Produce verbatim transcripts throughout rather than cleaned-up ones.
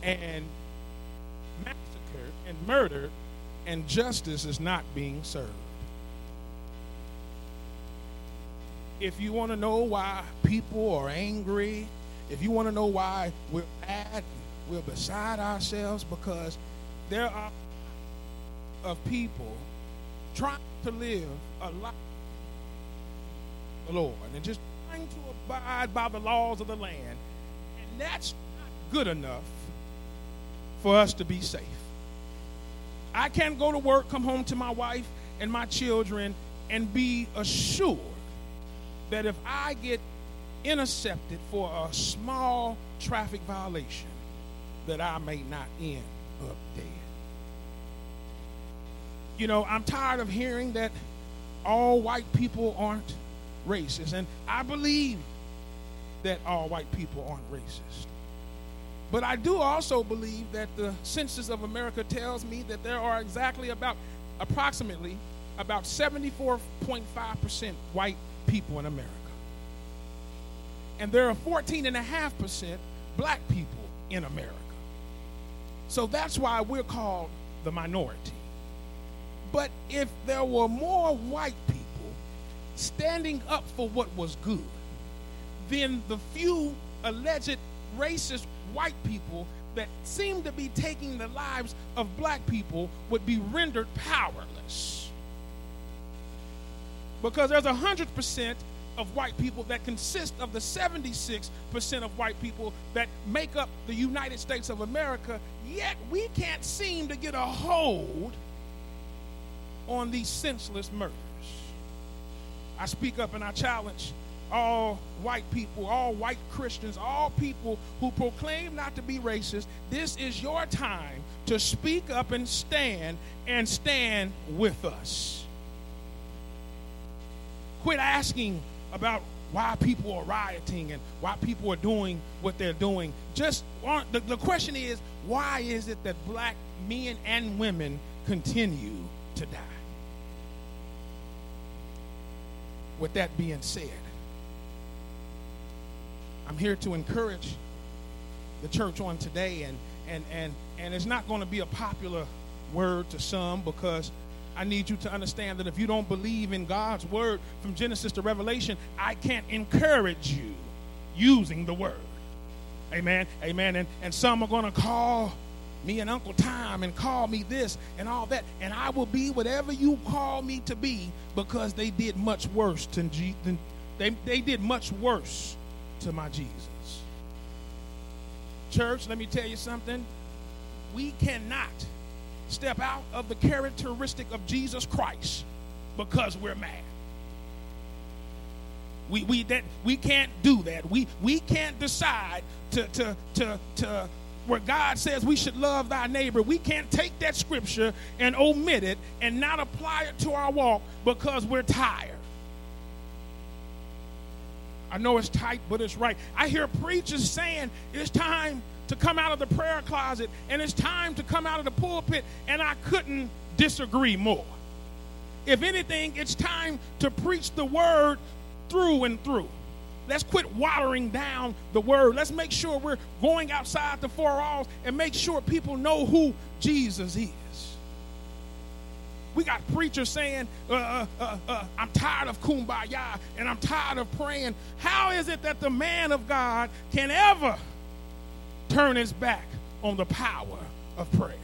and massacred and murdered, and justice is not being served. If you want to know why people are angry, if you want to know why we're mad, we're beside ourselves, because there are of people trying to live a life of the Lord and just trying to abide by the laws of the land, and that's not good enough for us to be safe. I can't go to work, come home to my wife and my children, and be assured that if I get intercepted for a small traffic violation, that I may not end up dead. You know, I'm tired of hearing that all white people aren't racist, and I believe that all white people aren't racist. But I do also believe that the Census of America tells me that there are exactly about, approximately, about seventy-four point five percent white people in America. And there are fourteen point five percent black people in America. So that's why we're called the minority. But if there were more white people standing up for what was good, then the few alleged racist white people that seem to be taking the lives of black people would be rendered powerless. Because there's one hundred percent of white people that consist of the seventy-six percent of white people that make up the United States of America, yet we can't seem to get a hold on these senseless murders. I speak up and I challenge all white people, all white Christians, all people who proclaim not to be racist. This is your time to speak up and stand, and stand with us. Quit asking about why people are rioting and why people are doing what they're doing. Just the, the question is, why is it that black men and women continue to die? With that being said, I'm here to encourage the church on today, and and and and it's not going to be a popular word to some, because I need you to understand that if you don't believe in God's word from Genesis to Revelation, I can't encourage you using the word. Amen. Amen. And, and some are going to call me an Uncle Tom and call me this and all that. And I will be whatever you call me to be, because they did much worse than, G- than they, they did much worse to my Jesus. Church, let me tell you something. We cannot step out of the characteristic of Jesus Christ because we're mad. We we that we can't do that. We we can't decide to to to to where God says we should love thy neighbor. We can't take that scripture and omit it and not apply it to our walk because we're tired. I know it's tight, but it's right. I hear preachers saying it's time to come out of the prayer closet and it's time to come out of the pulpit, and I couldn't disagree more. If anything, it's time to preach the word through and through. Let's quit watering down the word. Let's make sure we're going outside the four walls and make sure people know who Jesus is. We got preachers saying, uh, uh, uh, uh, I'm tired of kumbaya and I'm tired of praying. How is it that the man of God can ever turn his back on the power of prayer?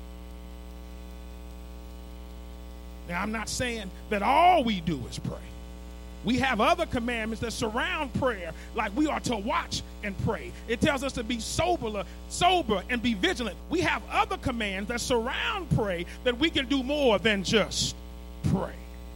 Now, I'm not saying that all we do is pray. We have other commandments that surround prayer, like we are to watch and pray. It tells us to be sober, sober and be vigilant. We have other commands that surround pray, that we can do more than just pray.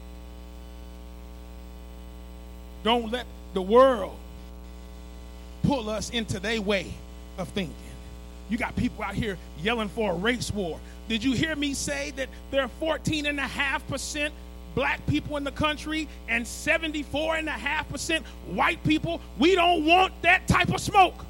Don't let the world pull us into their way of thinking. You got people out here yelling for a race war. Did you hear me say that there are fourteen point five percent black people in the country and seventy-four point five percent white people? We don't want that type of smoke.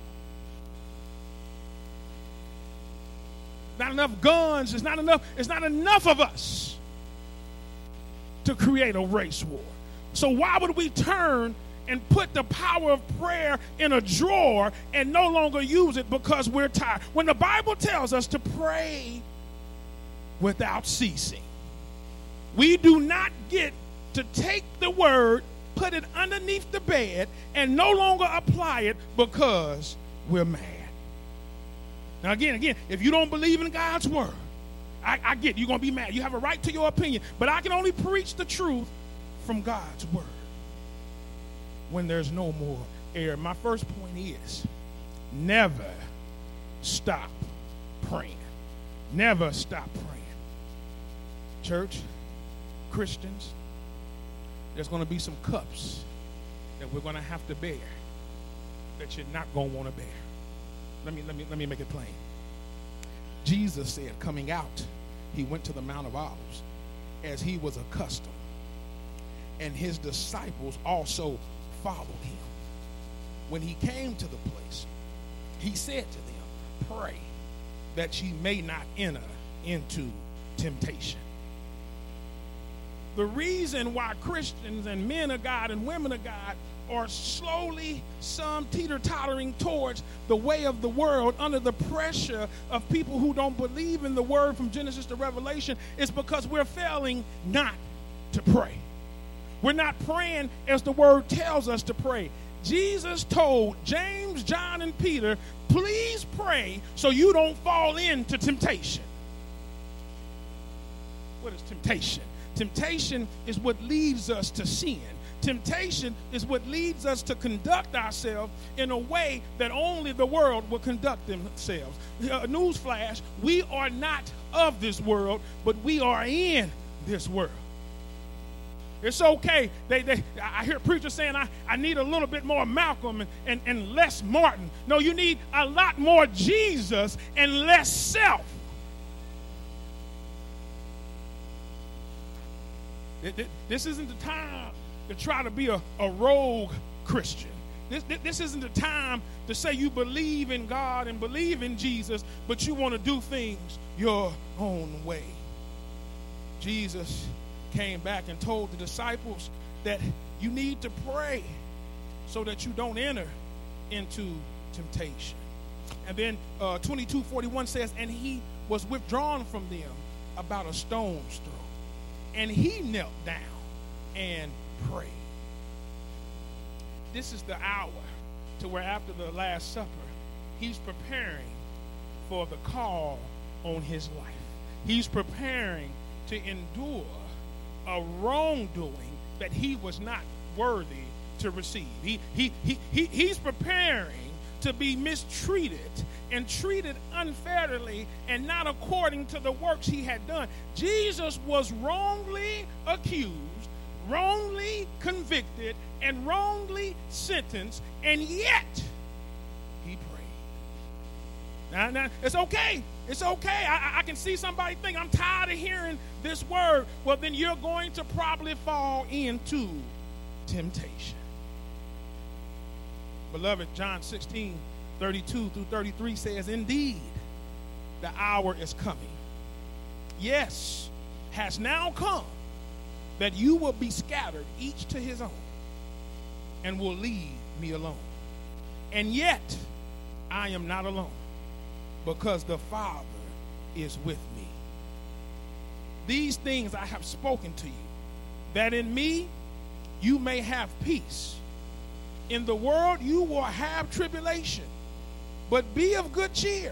Not enough guns. It's not enough. It's not enough of us to create a race war. So why would we turn and put the power of prayer in a drawer and no longer use it because we're tired. When the Bible tells us to pray without ceasing, we do not get to take the word, put it underneath the bed, and no longer apply it because we're mad. Now, again, again, if you don't believe in God's word, I, I get it, you're going to be mad. You have a right to your opinion, but I can only preach the truth from God's word when there's no more error. My first point is never stop praying. Never stop praying. Church, Christians, there's going to be some cups that we're going to have to bear that you're not going to want to bear. Let me, let me, let me make it plain. Jesus said, coming out, he went to the Mount of Olives as he was accustomed, and his disciples also followed him. When he came to the place, he said to them, pray that ye may not enter into temptation. The reason why Christians and men of God and women of God are slowly, some teeter-tottering towards the way of the world under the pressure of people who don't believe in the word from Genesis to Revelation is because we're failing not to pray. We're not praying as the word tells us to pray. Jesus told James, John, and Peter, please pray so you don't fall into temptation. What is temptation? Temptation is what leads us to sin. Temptation is what leads us to conduct ourselves in a way that only the world will conduct themselves. Uh, newsflash, we are not of this world, but we are in this world. It's okay. They, they, I hear preachers saying, I, I need a little bit more Malcolm and, and, and less Martin. No, you need a lot more Jesus and less self. This isn't the time to try to be a, a rogue Christian. This, this isn't the time to say you believe in God and believe in Jesus, but you want to do things your own way. Jesus came back and told the disciples that you need to pray so that you don't enter into temptation. And then uh, twenty-two forty-one says, and he was withdrawn from them about a stone's throw. And he knelt down and prayed. This is the hour to where after the Last Supper, he's preparing for the call on his life. He's preparing to endure a wrongdoing that he was not worthy to receive. He, he, he, he, he's preparing to be mistreated and treated unfairly and not according to the works he had done. Jesus was wrongly accused, wrongly convicted, and wrongly sentenced, and yet he prayed. Now, now it's okay. It's okay. I, I can see somebody think, I'm tired of hearing this word. Well, then you're going to probably fall into temptation. Beloved, John sixteen, thirty-two through thirty-three says, indeed, the hour is coming. Yes, has now come that you will be scattered, each to his own, and will leave me alone. And yet, I am not alone, because the Father is with me. These things I have spoken to you, that in me you may have peace. In the world you will have tribulation, but be of good cheer.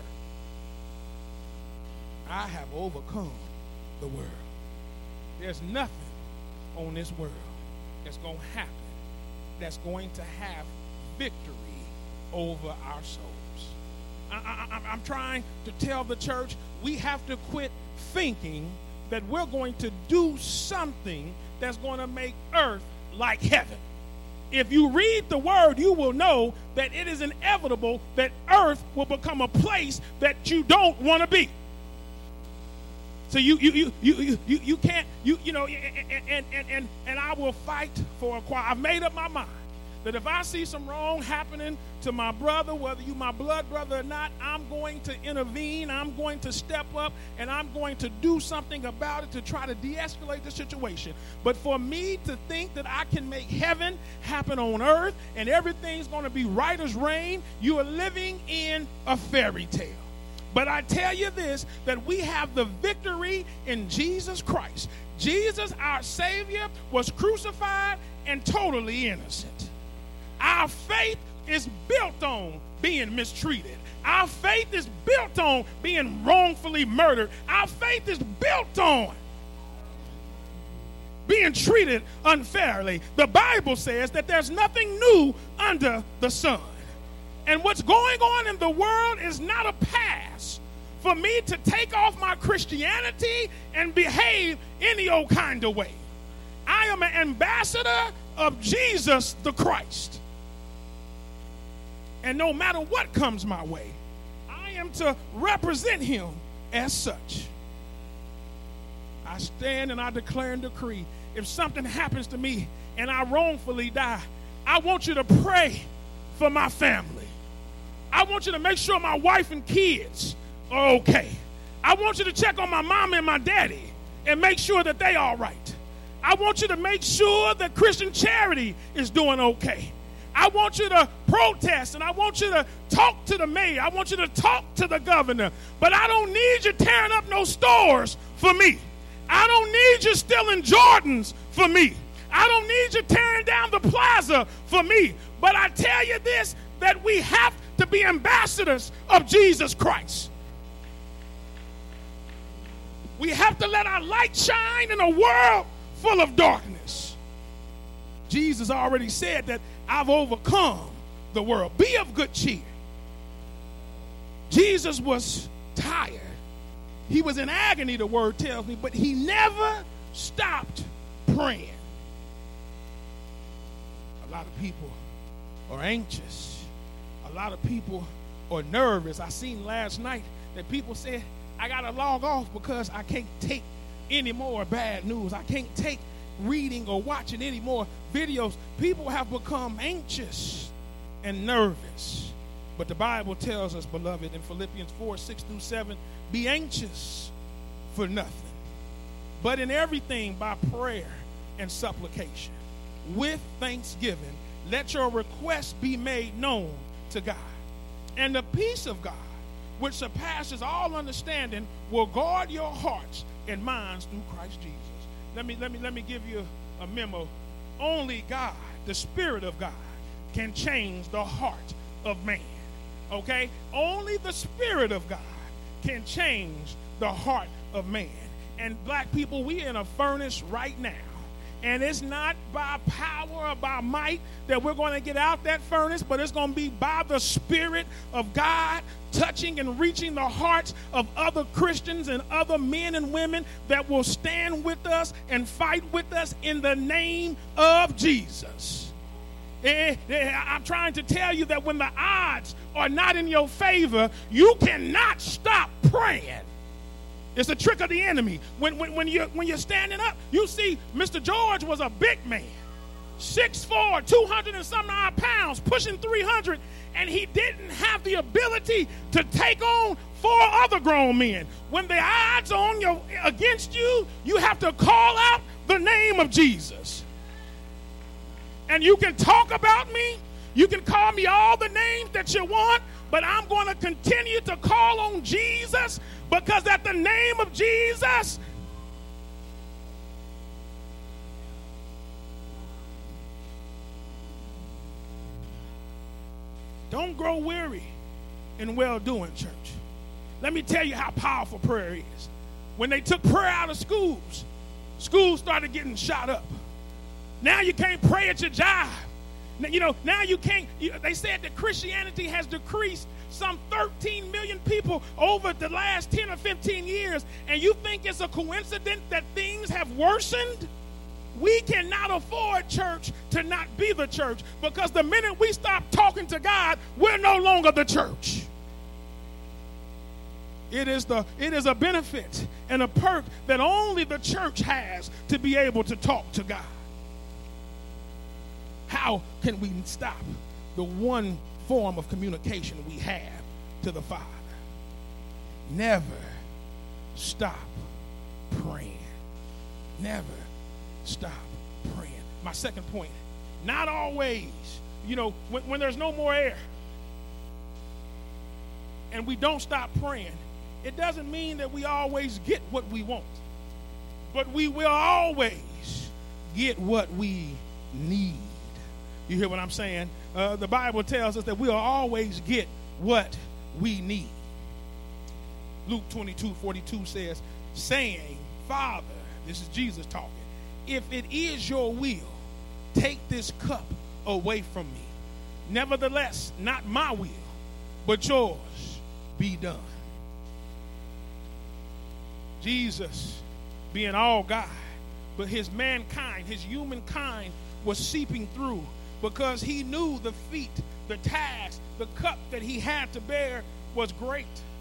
I have overcome the world. There's nothing on this world that's going to happen that's going to have victory over our souls. I, I, I'm trying to tell the church we have to quit thinking that we're going to do something that's going to make earth like heaven. If you read the word, you will know that it is inevitable that earth will become a place that you don't want to be. So you you you you you you can't you you know and and and and, and I will fight for a quiet. I've made up my mind that if I see some wrong happening to my brother, whether you my blood brother or not, I'm going to intervene, I'm going to step up, and I'm going to do something about it to try to de-escalate the situation. But for me to think that I can make heaven happen on earth and everything's going to be right as rain, you are living in a fairy tale. But I tell you this, that we have the victory in Jesus Christ. Jesus, our Savior, was crucified and totally innocent. Our faith is built on being mistreated. Our faith is built on being wrongfully murdered. Our faith is built on being treated unfairly. The Bible says that there's nothing new under the sun. And what's going on in the world is not a pass for me to take off my Christianity and behave any old kind of way. I am an ambassador of Jesus the Christ. And no matter what comes my way, I am to represent him as such. I stand and I declare and decree, if something happens to me and I wrongfully die, I want you to pray for my family. I want you to make sure my wife and kids are okay. I want you to check on my mom and my daddy and make sure that they are all right. I want you to make sure that Christian Charity is doing okay. I want you to protest, and I want you to talk to the mayor. I want you to talk to the governor. But I don't need you tearing up no stores for me. I don't need you stealing Jordans for me. I don't need you tearing down the plaza for me. But I tell you this, that we have to be ambassadors of Jesus Christ. We have to let our light shine in a world full of darkness. Jesus already said that I've overcome the world. Be of good cheer. Jesus was tired. He was in agony, the word tells me, but he never stopped praying. A lot of people are anxious. A lot of people are nervous. I seen last night that people said, I got to log off because I can't take any more bad news. I can't take reading or watching any more videos. People have become anxious and nervous. But the Bible tells us, beloved, in Philippians four, six through seven, be anxious for nothing, but in everything by prayer and supplication, with thanksgiving, let your requests be made known to God. And the peace of God, which surpasses all understanding, will guard your hearts and minds through Christ Jesus. Let me, let me, let me give you a memo. Only God, the Spirit of God, can change the heart of man. Okay? Only the Spirit of God can change the heart of man. And black people, we in a furnace right now. And it's not by power or by might that we're going to get out that furnace, but it's going to be by the Spirit of God touching and reaching the hearts of other Christians and other men and women that will stand with us and fight with us in the name of Jesus. I'm trying to tell you that when the odds are not in your favor, you cannot stop praying. It's a trick of the enemy. When, when, when, you're, when you're standing up, you see Mister George was a big man, six foot four, two hundred and some odd pounds, pushing three hundred, and he didn't have the ability to take on four other grown men. When the odds are on your, against you, you have to call out the name of Jesus. And you can talk about me, you can call me all the names that you want, but I'm going to continue to call on Jesus, because at the name of Jesus, don't grow weary in well-doing, church. Let me tell you how powerful prayer is. When they took prayer out of schools, schools started getting shot up. Now you can't pray at your job. You know, now you can't, you, they said that Christianity has decreased some thirteen million people over the last ten or fifteen years, and you think it's a coincidence that things have worsened? We cannot afford, church, to not be the church, because the minute we stop talking to God, we're no longer the church. It is the it is a benefit and a perk that only the church has to be able to talk to God. How can we stop the one form of communication we have to the Father? Never stop praying. Never stop praying. My second point, not always, you know, when, when there's no more air and we don't stop praying, it doesn't mean that we always get what we want, but we will always get what we need. You hear what I'm saying? Uh, the Bible tells us that we'll always get what we need. Luke twenty-two forty-two says, saying, Father, this is Jesus talking, if it is your will, take this cup away from me. Nevertheless, not my will, but yours be done. Jesus, being all God, but his mankind, his humankind was seeping through because he knew the feat, the task, the cup that he had to bear was great.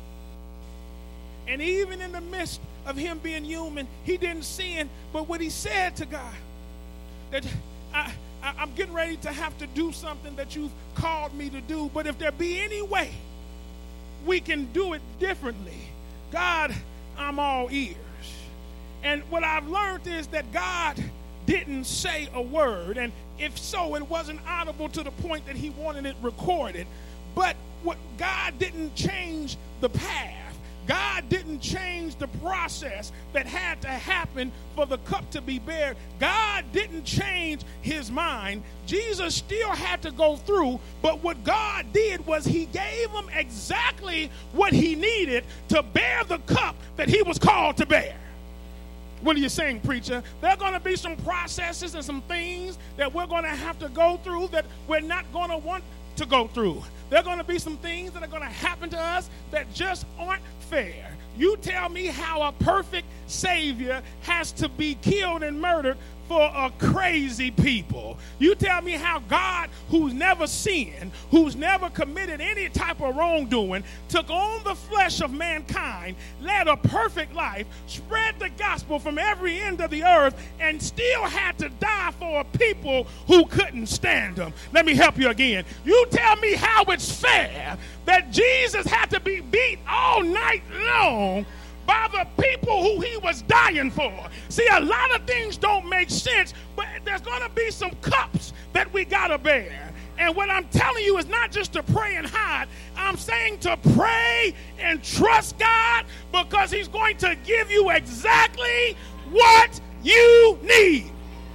And even in the midst of him being human, he didn't sin, but what he said to God, that I, I, I'm getting ready to have to do something that you've called me to do, but if there be any way we can do it differently, God, I'm all ears. And what I've learned is that God didn't say a word, and if so, it wasn't audible to the point that he wanted it recorded. But what God didn't change the path. God didn't change the process that had to happen for the cup to be bared. God didn't change his mind. Jesus still had to go through, but what God did was he gave him exactly what he needed to bear the cup that he was called to bear. What are you saying, preacher? There are going to be some processes and some things that we're going to have to go through that we're not going to want to go through. There are going to be some things that are going to happen to us that just aren't fair. You tell me how a perfect Savior has to be killed and murdered for a crazy people. You tell me how God, who's never sinned, who's never committed any type of wrongdoing, took on the flesh of mankind, led a perfect life, spread the gospel from every end of the earth, and still had to die for a people who couldn't stand him. Let me help you again. You tell me how it's fair that Jesus had to be beat all night long by the people who he was dying for. See, a lot of things don't make sense, but there's going to be some cups that we got to bear. And what I'm telling you is not just to pray and hide. I'm saying to pray and trust God, because he's going to give you exactly what you need.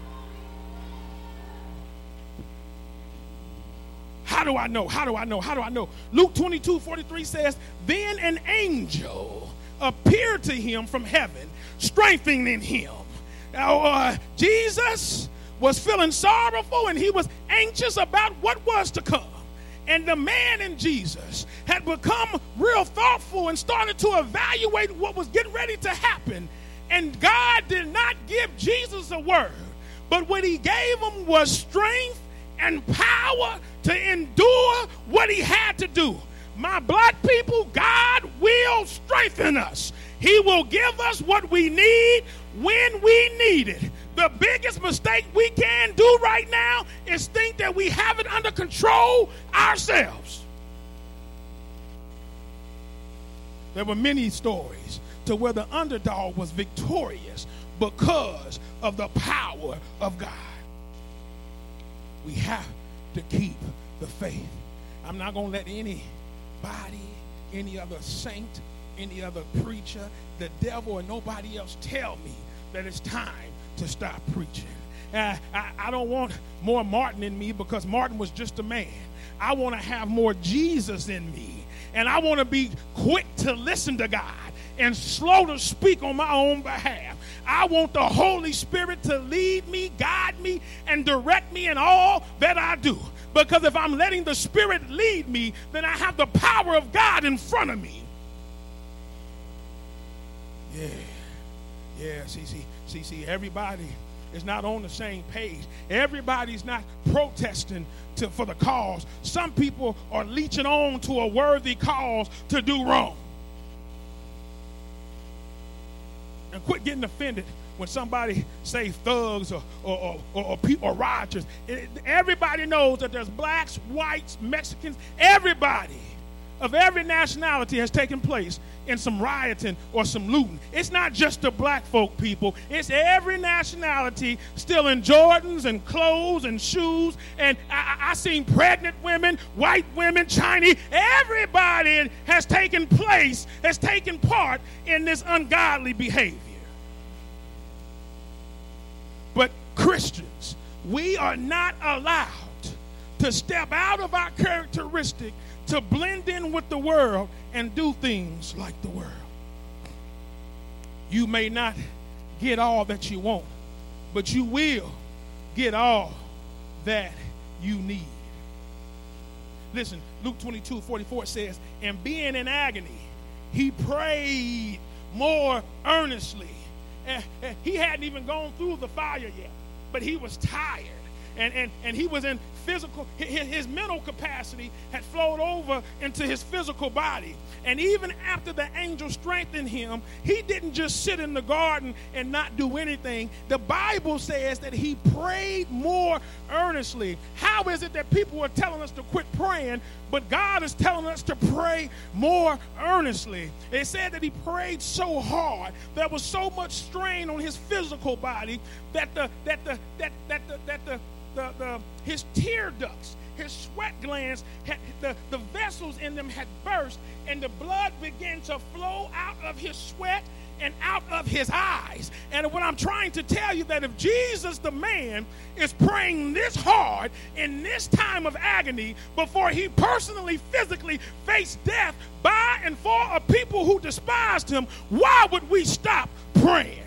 How do I know? How do I know? How do I know? Luke twenty-two forty-three says, then an angel appeared to him from heaven, strengthening him. Now, uh, Jesus was feeling sorrowful and he was anxious about what was to come. And the man in Jesus had become real thoughtful and started to evaluate what was getting ready to happen. And God did not give Jesus a word, but what he gave him was strength and power to endure what he had to do. My black people, God will strengthen us. He will give us what we need when we need it. The biggest mistake we can do right now is think that we have it under control ourselves. There were many stories to where the underdog was victorious because of the power of God. We have to keep the faith. I'm not going to let any body, any other saint, any other preacher, the devil, or nobody else tell me that it's time to stop preaching. Uh, I, I don't want more Martin in me, because Martin was just a man. I want to have more Jesus in me, and I want to be quick to listen to God and slow to speak on my own behalf. I want the Holy Spirit to lead me, guide me, and direct me in all that I do. Because if I'm letting the Spirit lead me, then I have the power of God in front of me. Yeah, yeah, see, see, see, see, everybody is not on the same page. Everybody's not protesting to, for the cause. Some people are leeching on to a worthy cause to do wrong. And quit getting offended when somebody say thugs or or or, or, or, people, or rioters. It, everybody knows that there's blacks, whites, Mexicans, everybody of every nationality has taken place in some rioting or some looting. It's not just the black folk, people. It's every nationality still in Jordans and clothes and shoes. And I, I, I seen pregnant women, white women, Chinese. Everybody has taken place, has taken part in this ungodly behavior. But Christians, we are not allowed to step out of our characteristic to blend in with the world and do things like the world. You may not get all that you want, but you will get all that you need. Listen, Luke twenty-two forty-four says, and being in agony, he prayed more earnestly. And, and he hadn't even gone through the fire yet, but he was tired. And, and, and he was in physical, his, his mental capacity had flowed over into his physical body. And even after the angel strengthened him, he didn't just sit in the garden and not do anything. The Bible says that he prayed more earnestly. How is it that people are telling us to quit praying, but God is telling us to pray more earnestly? It said that he prayed so hard, there was so much strain on his physical body that the that the that that the that the The, the, his tear ducts, his sweat glands, had, the, the vessels in them had burst, and the blood began to flow out of his sweat and out of his eyes. And what I'm trying to tell you, that if Jesus the man is praying this hard in this time of agony before he personally, physically faced death by and for a people who despised him, why would we stop praying?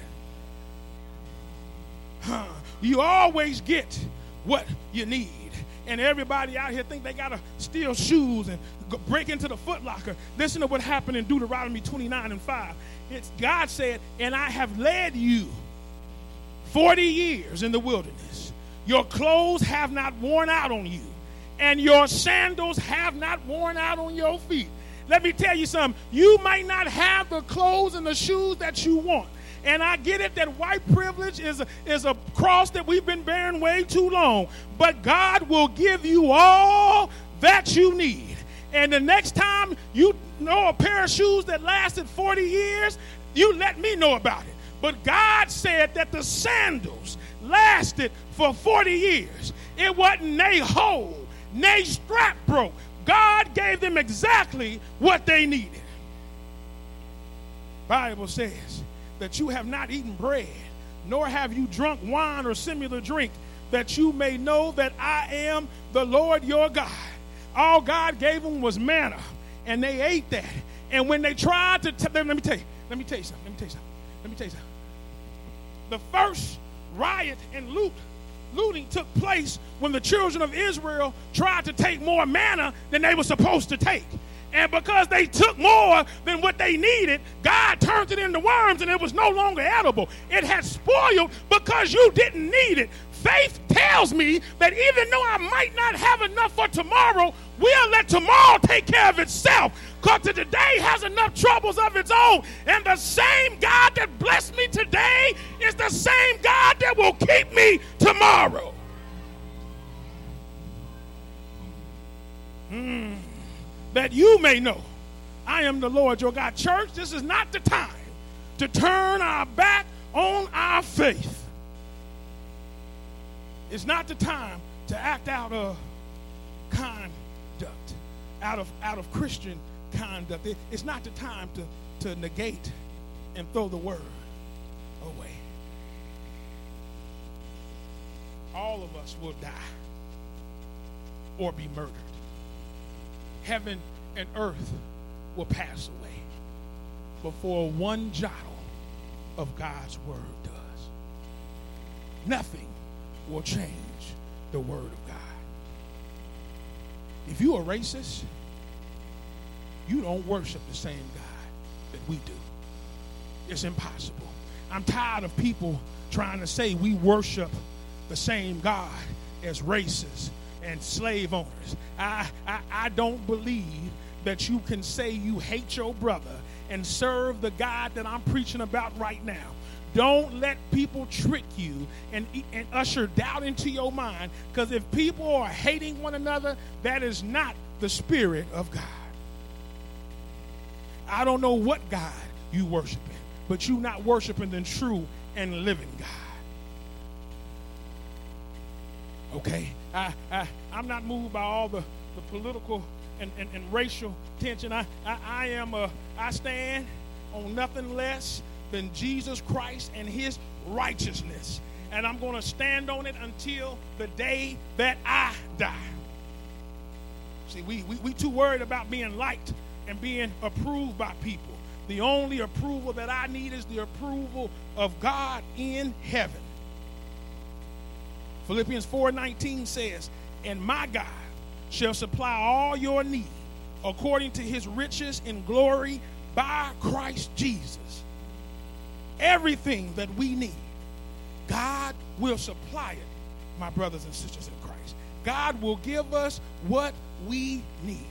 Huh. You always get what you need. And everybody out here think they got to steal shoes and go break into the Foot Locker. Listen to what happened in Deuteronomy twenty-nine and five. It's God said, and I have led you forty years in the wilderness. Your clothes have not worn out on you, and your sandals have not worn out on your feet. Let me tell you something. You might not have the clothes and the shoes that you want. And I get it that white privilege is a, is a cross that we've been bearing way too long. But God will give you all that you need. And the next time you know a pair of shoes that lasted forty years, you let me know about it. But God said that the sandals lasted for forty years. It wasn't they hole, they strap broke. God gave them exactly what they needed. Bible says that you have not eaten bread, nor have you drunk wine or similar drink, that you may know that I am the Lord your God. All God gave them was manna, and they ate that. And when they tried to, t- let me tell you, let me tell you something, let me tell you something, let me tell you something. The first riot and loot, looting took place when the children of Israel tried to take more manna than they were supposed to take. And because they took more than what they needed, God turned it into worms, and it was no longer edible. It had spoiled because you didn't need it. Faith tells me that even though I might not have enough for tomorrow, we'll let tomorrow take care of itself, because today has enough troubles of its own. And the same God that blessed me today is the same God that will keep me tomorrow. Hmm. That you may know I am the Lord your God. Church, this is not the time to turn our back on our faith. It's not the time to act out of conduct, out of, out of Christian conduct. It, it's not the time to, to negate and throw the word away. All of us will die or be murdered. Heaven and earth will pass away before one jot of God's word does. Nothing will change the word of God. If you're a racist, you don't worship the same God that we do. It's impossible. I'm tired of people trying to say we worship the same God as racists and slave owners. I, I, I don't believe that you can say you hate your brother and serve the God that I'm preaching about right now. Don't let people trick you and, and usher doubt into your mind, because if people are hating one another, that is not the Spirit of God. I don't know what God you worshiping, but you not worshiping the true and living God. Okay? I, I, I'm not moved by all the, the political and, and, and racial tension. I, I, I am a, I stand on nothing less than Jesus Christ and his righteousness. And I'm going to stand on it until the day that I die. See, we, we, we too worried about being liked and being approved by people. The only approval that I need is the approval of God in heaven. Philippians four nineteen says, and my God shall supply all your need according to his riches in glory by Christ Jesus. Everything that we need, God will supply it, my brothers and sisters in Christ. God will give us what we need.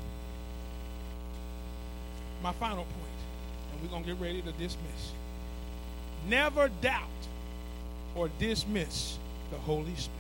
My final point, and we're going to get ready to dismiss. Never doubt or dismiss the Holy Spirit.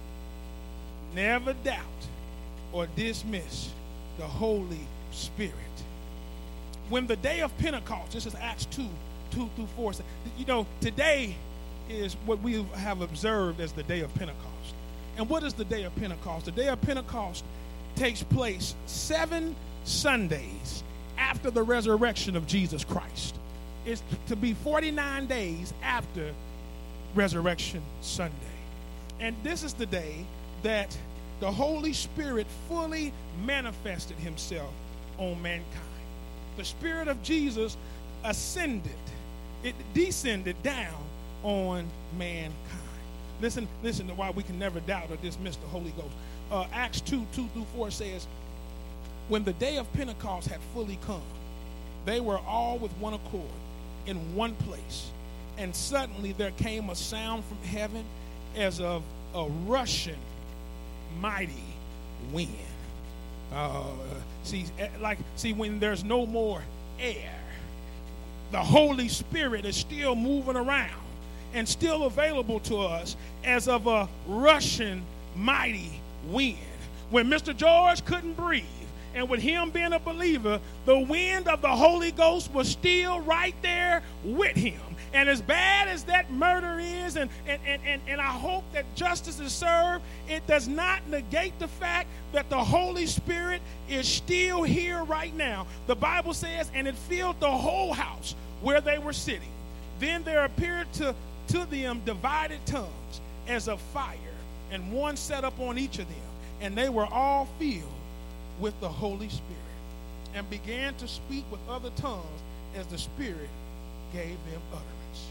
Never doubt or dismiss the Holy Spirit. When the day of Pentecost, this is Acts two, two through four. You know, today is what we have observed as the day of Pentecost. And what is the day of Pentecost? The day of Pentecost takes place seven Sundays after the resurrection of Jesus Christ. It's to be forty-nine days after Resurrection Sunday. And this is the day that the Holy Spirit fully manifested himself on mankind. The Spirit of Jesus ascended, it descended down on mankind. Listen, listen to why we can never doubt or dismiss the Holy Ghost. Uh, Acts two, two through four says, when the day of Pentecost had fully come, they were all with one accord in one place. And suddenly there came a sound from heaven as of a rushing mighty wind. Uh, see, like, see, when there's no more air, the Holy Spirit is still moving around and still available to us as of a rushing mighty wind. When Mister George couldn't breathe, and with him being a believer, the wind of the Holy Ghost was still right there with him. And as bad as that murder is, and, and, and, and, and I hope that justice is served, it does not negate the fact that the Holy Spirit is still here right now. The Bible says, and it filled the whole house where they were sitting. Then there appeared to, to them divided tongues as of fire, and one sat up on each of them. And they were all filled with the Holy Spirit, and began to speak with other tongues as the Spirit gave them utterance.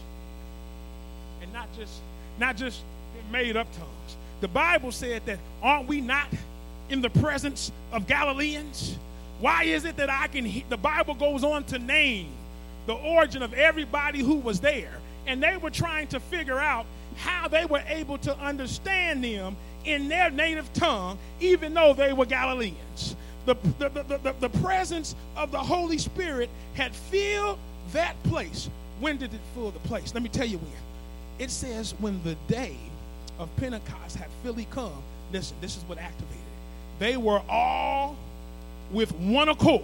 And not just not just made up tongues. The Bible said that, aren't we not in the presence of Galileans? Why is it that I can hear? The Bible goes on to name the origin of everybody who was there, and they were trying to figure out how they were able to understand them in their native tongue, even though they were Galileans. The, the, the, the, the presence of the Holy Spirit had filled that place. When did it fill the place? Let me tell you when. It says when the day of Pentecost had fully come. Listen, this is what activated it. They were all with one accord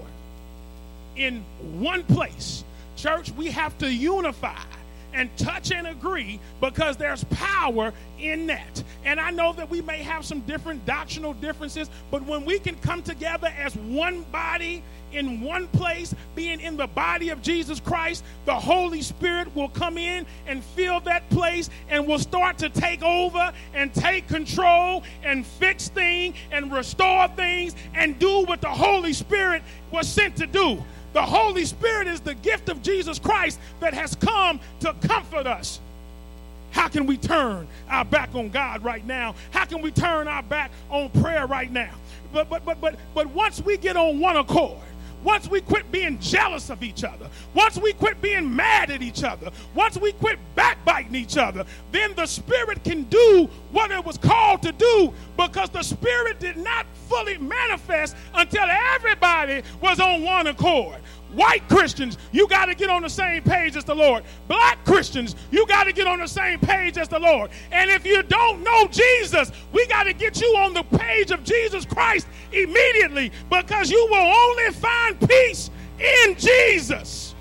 in one place. Church, we have to unify and touch and agree, because there's power in that. And I know that we may have some different doctrinal differences, but when we can come together as one body in one place, being in the body of Jesus Christ, the Holy Spirit will come in and fill that place and will start to take over and take control and fix things and restore things and do what the Holy Spirit was sent to do. The Holy Spirit is the gift of Jesus Christ that has come to comfort us. How can we turn our back on God right now? How can we turn our back on prayer right now? But but but but but once we get on one accord, once we quit being jealous of each other, once we quit being mad at each other, once we quit backbiting each other, then the Spirit can do what it was called to do, because the Spirit did not fully manifest until everybody was on one accord. White Christians, you got to get on the same page as the Lord. Black Christians, you got to get on the same page as the Lord. And if you don't know Jesus, we got to get you on the page of Jesus Christ immediately, because you will only find peace in Jesus.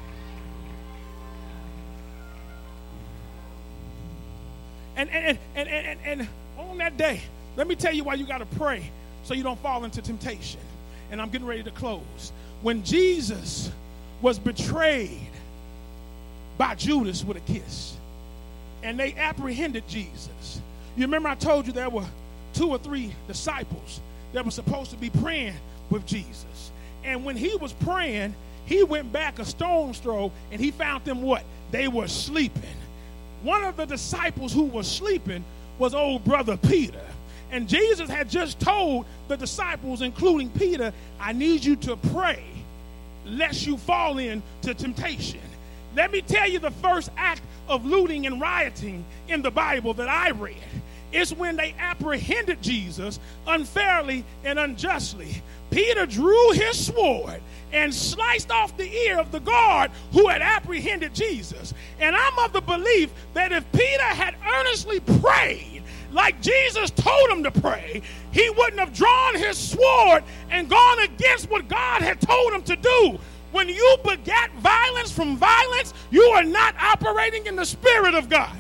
And, and, and, and, and, and on that day, let me tell you why you got to pray so you don't fall into temptation. And I'm getting ready to close. When Jesus was betrayed by Judas with a kiss, and they apprehended Jesus. You remember I told you there were two or three disciples that were supposed to be praying with Jesus. And when he was praying, he went back a stone's throw, and he found them what? They were sleeping. One of the disciples who was sleeping was old brother Peter. And Jesus had just told the disciples, including Peter, I need you to pray lest you fall into temptation. Let me tell you the first act of looting and rioting in the Bible that I read. It's when they apprehended Jesus unfairly and unjustly. Peter drew his sword and sliced off the ear of the guard who had apprehended Jesus. And I'm of the belief that if Peter had earnestly prayed like Jesus told him to pray, he wouldn't have drawn his sword and gone against what God had told him to do. When you begat violence from violence, you are not operating in the Spirit of God.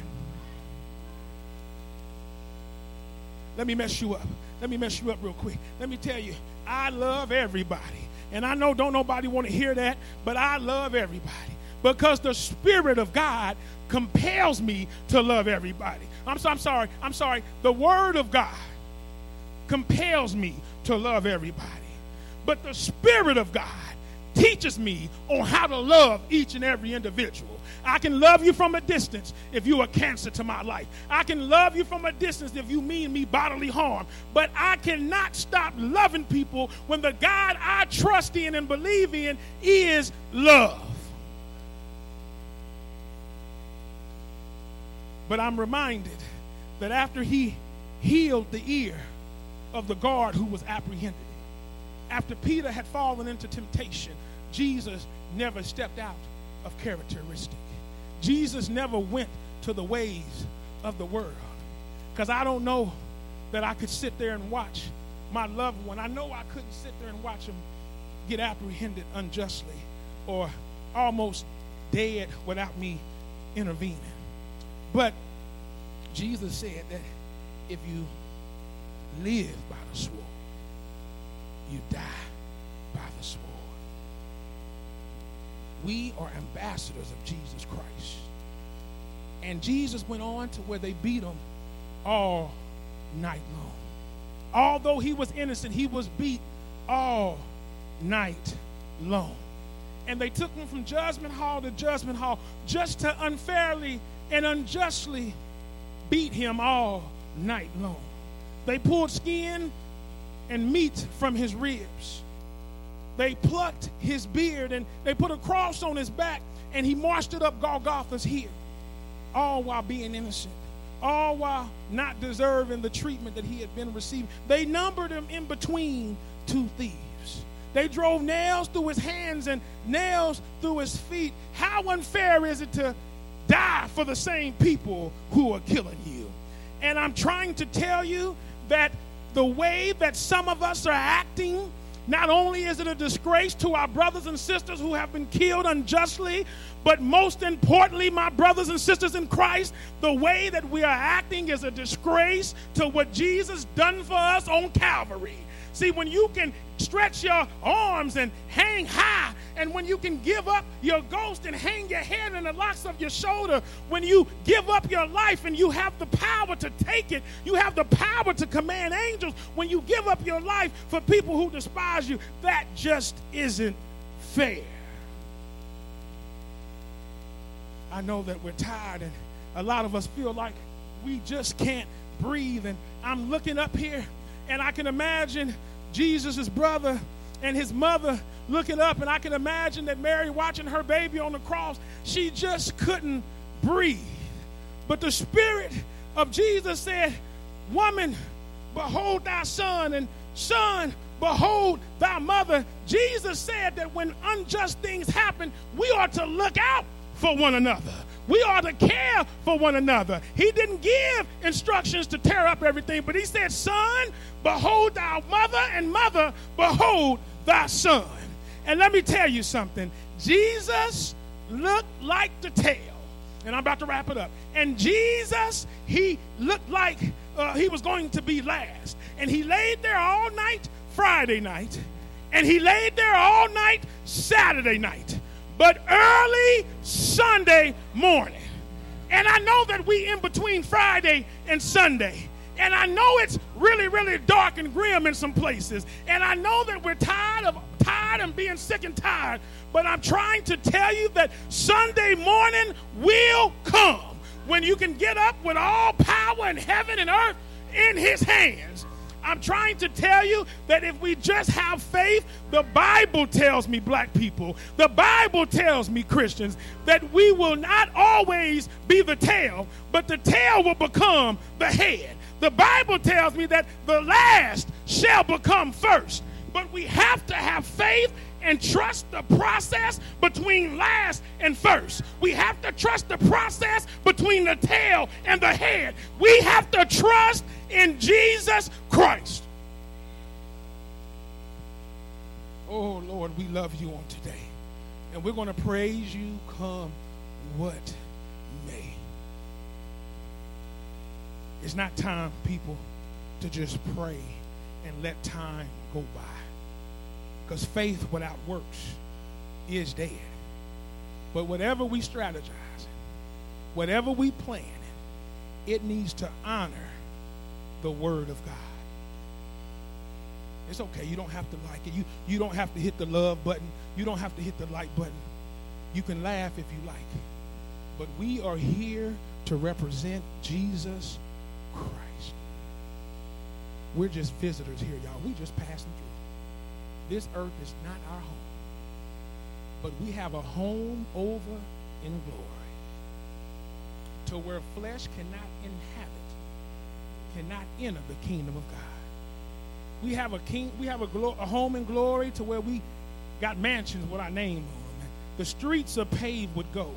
Let me mess you up. Let me mess you up real quick. Let me tell you, I love everybody. And I know don't nobody want to hear that, but I love everybody because the Spirit of God compels me to love everybody. I'm, so, I'm sorry. I'm sorry. The Word of God compels me to love everybody. But the Spirit of God teaches me on how to love each and every individual. I can love you from a distance if you are cancer to my life. I can love you from a distance if you mean me bodily harm. But I cannot stop loving people when the God I trust in and believe in is love. But I'm reminded that after he healed the ear of the guard who was apprehended, after Peter had fallen into temptation, Jesus never stepped out of characteristic. Jesus never went to the ways of the world. Because I don't know that I could sit there and watch my loved one. I know I couldn't sit there and watch him get apprehended unjustly or almost dead without me intervening. But Jesus said that if you live by the sword, you die by the sword. We are ambassadors of Jesus Christ. And Jesus went on to where they beat him all night long. Although he was innocent, he was beat all night long. And they took him from judgment hall to judgment hall just to unfairly and unjustly beat him all night long. They pulled skin and meat from his ribs. They plucked his beard and they put a cross on his back and he marched it up Golgotha's hill, all while being innocent, all while not deserving the treatment that he had been receiving. They numbered him in between two thieves. They drove nails through his hands and nails through his feet. How unfair is it to die for the same people who are killing you? And I'm trying to tell you that the way that some of us are acting, not only is it a disgrace to our brothers and sisters who have been killed unjustly, but most importantly, my brothers and sisters in Christ, the way that we are acting is a disgrace to what Jesus done for us on Calvary. See, when you can stretch your arms and hang high, and when you can give up your ghost and hang your head in the locks of your shoulder, when you give up your life and you have the power to take it, you have the power to command angels, when you give up your life for people who despise you, that just isn't fair. I know that we're tired and a lot of us feel like we just can't breathe, and I'm looking up here and I can imagine Jesus' brother and his mother looking up, and I can imagine that Mary watching her baby on the cross. She just couldn't breathe. But the Spirit of Jesus said, "Woman, behold thy son," and "Son, behold thy mother. Jesus said that when unjust things happen, we ought to look out for one another. We ought to care for one another. He didn't give instructions to tear up everything, but he said, son, behold thy mother, and mother, behold thy son. And let me tell you something. Jesus looked like the tail. And I'm about to wrap it up. And Jesus, he looked like uh, he was going to be last. And he laid there all night Friday night. And he laid there all night Saturday night. But early Sunday morning. And I know that we in between Friday and Sunday. And I know it's really, really dark and grim in some places. And I know that we're tired of tired and being sick and tired. But I'm trying to tell you that Sunday morning will come when you can get up with all power in heaven and earth in his hands. I'm trying to tell you that if we just have faith, the Bible tells me, black people, the Bible tells me, Christians, that we will not always be the tail, but the tail will become the head. The Bible tells me that the last shall become first. But we have to have faith and trust the process between last and first. We have to trust the process between the tail and the head. We have to trust in Jesus Christ. Oh, Lord, we love you on today. And we're going to praise you come what may. It's not time, people, to just pray and let time go by. Because faith without works is dead. But whatever we strategize, whatever we plan, it needs to honor the word of God. It's okay. You don't have to like it. You, you don't have to hit the love button. You don't have to hit the like button. You can laugh if you like. But we are here to represent Jesus Christ. We're just visitors here, y'all. We just passing through. This earth is not our home, but we have a home over in glory, to where flesh cannot inhabit, cannot enter the kingdom of God. We have a king, we have a, glo- a home in glory to where we got mansions with our name on them. The streets are paved with gold.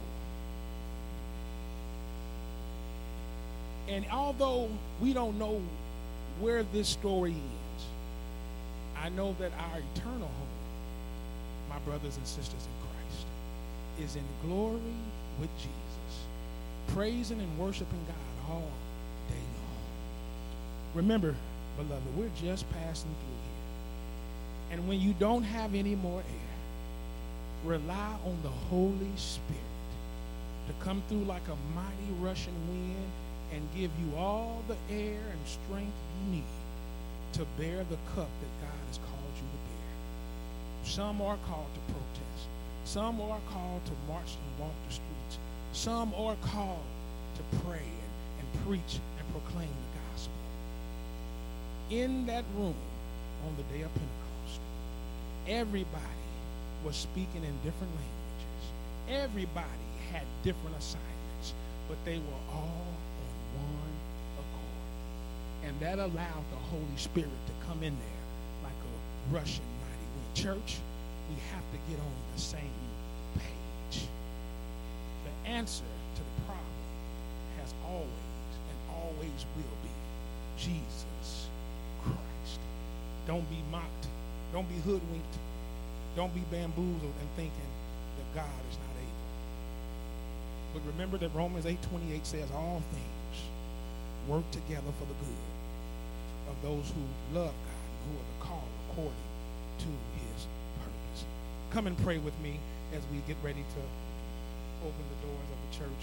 And although we don't know where this story ends, I know that our eternal home, my brothers and sisters in Christ, is in glory with Jesus, praising and worshiping God all day long. Remember, beloved, we're just passing through here. And when you don't have any more air, rely on the Holy Spirit to come through like a mighty rushing wind and give you all the air and strength you need to bear the cup that God has called you to bear. Some are called to protest. Some are called to march and walk the streets. Some are called to pray and, and preach and proclaim the gospel. In that room on the day of Pentecost, everybody was speaking in different languages. Everybody had different assignments, but they were all on one accord. And that allowed the Holy Spirit to come in there like a rushing mighty wind. Church, we have to get on the same page. The answer to the problem has always and always will be Jesus Christ. Don't be mocked. Don't be hoodwinked. Don't be bamboozled and thinking that God is not able. But remember that Romans eight twenty-eight says all things work together for the good of those who love God and who are the called according to his purpose. Come and pray with me as we get ready to open the doors of the church.